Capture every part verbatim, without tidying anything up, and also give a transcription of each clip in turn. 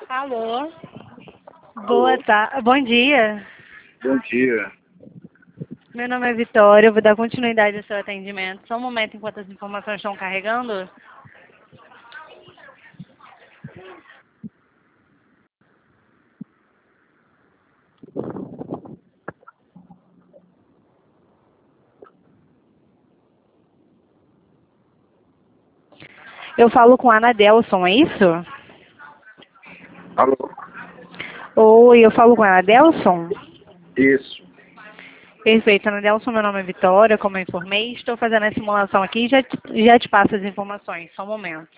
Alô? Alô? Boa tarde. Bom dia. Bom dia. Meu nome é Vitória. Eu vou dar continuidade ao seu atendimento. Só um momento enquanto as informações estão carregando. Eu falo com a Ana Delson, é isso? Alô? Oi, eu falo com a Ana Delson? Isso. Perfeito, Ana Delson, meu nome é Vitória, como eu informei. Estou fazendo a simulação aqui e já te, já te passo as informações. Só um momento.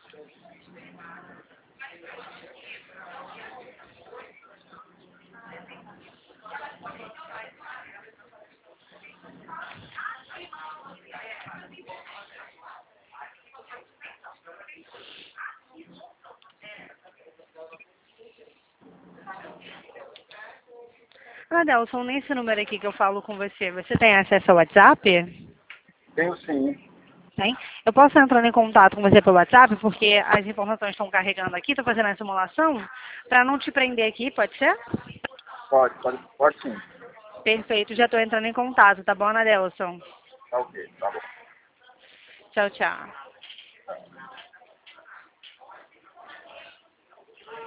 Ana Delson, nesse número aqui que eu falo com você, você tem acesso ao WhatsApp? Tenho sim. Tem? Eu posso entrar em contato com você pelo WhatsApp, porque as informações estão carregando aqui, estou fazendo a simulação, para não te prender aqui, pode ser? Pode, pode, pode sim. Perfeito, já estou entrando em contato, tá bom, Ana Delson? Tá ok, tá bom. Tchau, tchau.